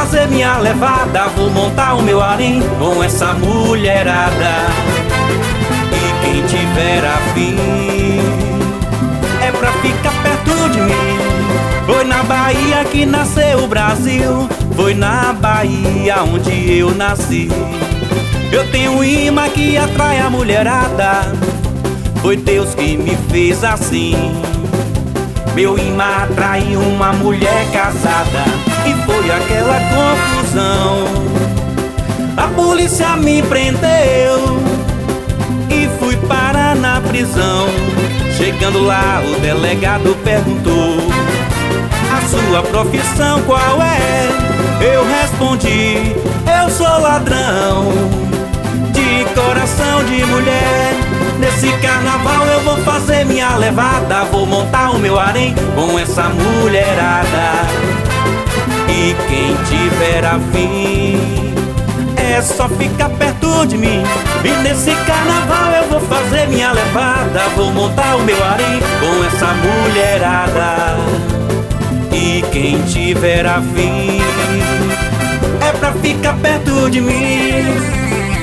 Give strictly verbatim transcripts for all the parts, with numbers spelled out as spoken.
fazer minha levada, vou montar o meu harém com essa mulherada. E quem tiver afim é pra ficar perto de mim. Foi na Bahia que nasceu o Brasil, foi na Bahia onde eu nasci. Eu tenho um imã que atrai a mulherada, foi Deus que me fez assim. Meu imã atraiu uma mulher casada e foi aquela confusão. A polícia me prendeu e fui parar na prisão. Chegando lá o delegado perguntou: a sua profissão qual é? Eu respondi: eu sou ladrão de coração de mulher. Nesse carnaval eu vou fazer minha levada, vou montar o meu harém com essa mulherada. E quem tiver afim é só ficar perto de mim. E nesse carnaval eu vou fazer minha levada, vou montar o meu harém com essa mulherada. E quem tiver afim é pra ficar perto de mim.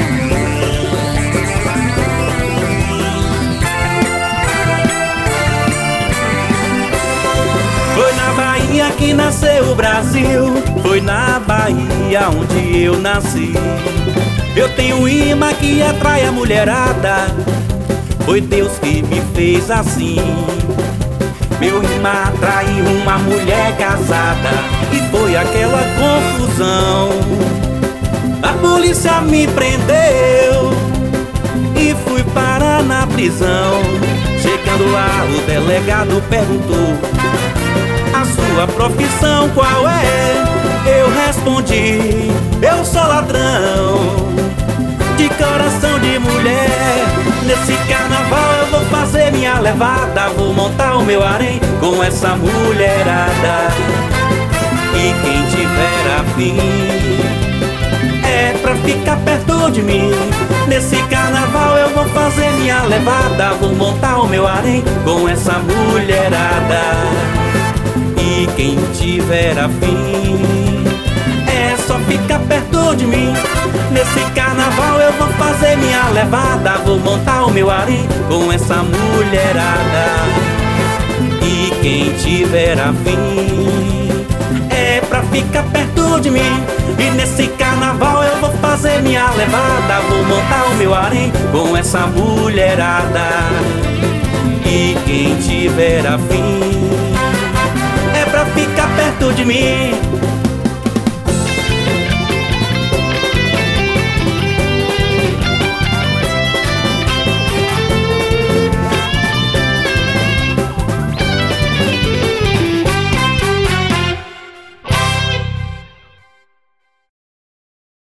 Foi na Bahia que nasceu o Brasil, foi na Bahia onde eu nasci. Eu tenho um imã que atrai a mulherada, foi Deus que me fez assim. Meu imã atraiu uma mulher casada e foi aquela confusão. A polícia me prendeu e fui parar na prisão. Chegando lá o delegado perguntou: a sua profissão qual é? Eu respondi: eu sou ladrão de coração de mulher. Nesse carnaval eu vou fazer minha levada, vou montar o meu harém com essa mulherada. E quem tiver afim é pra ficar perto de mim. Nesse carnaval eu vou fazer minha levada, vou montar o meu harém com essa mulherada. E quem tiver afim é só ficar perto de mim. Nesse carnaval eu vou fazer minha levada, vou montar o meu harém com essa mulherada. E quem tiver afim é pra ficar perto de mim. E nesse carnaval eu vou fazer minha levada, vou montar o meu harém com essa mulherada. E quem tiver afim é pra ficar perto de mim.